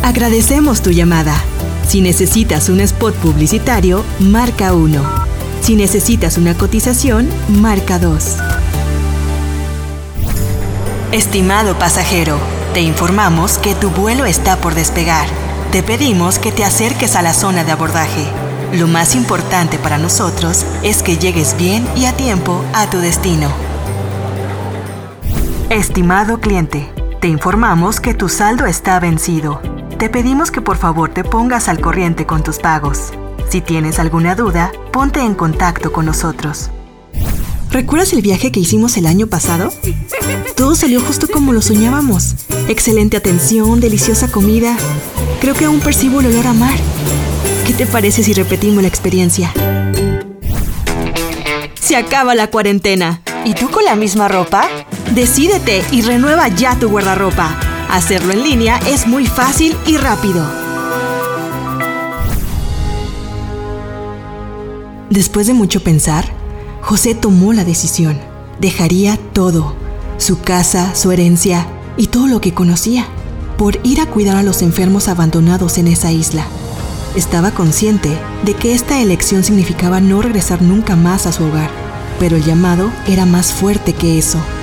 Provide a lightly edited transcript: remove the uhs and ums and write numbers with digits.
Agradecemos tu llamada. Si necesitas un spot publicitario, marca 1. Si necesitas una cotización, marca 2. Estimado pasajero, te informamos que tu vuelo está por despegar. Te pedimos que te acerques a la zona de abordaje. Lo más importante para nosotros es que llegues bien y a tiempo a tu destino. Estimado cliente, te informamos que tu saldo está vencido. Te pedimos que por favor te pongas al corriente con tus pagos. Si tienes alguna duda, ponte en contacto con nosotros. ¿Recuerdas el viaje que hicimos el año pasado? Todo salió justo como lo soñábamos. Excelente atención, deliciosa comida. Creo que aún percibo el olor a mar. ¿Qué te parece si repetimos la experiencia? Se acaba la cuarentena. ¿Y tú con la misma ropa? Decídete y renueva ya tu guardarropa. Hacerlo en línea es muy fácil y rápido. Después de mucho pensar, José tomó la decisión. Dejaría todo, su casa, su herencia y todo lo que conocía, por ir a cuidar a los enfermos abandonados en esa isla. Estaba consciente de que esta elección significaba no regresar nunca más a su hogar, pero el llamado era más fuerte que eso.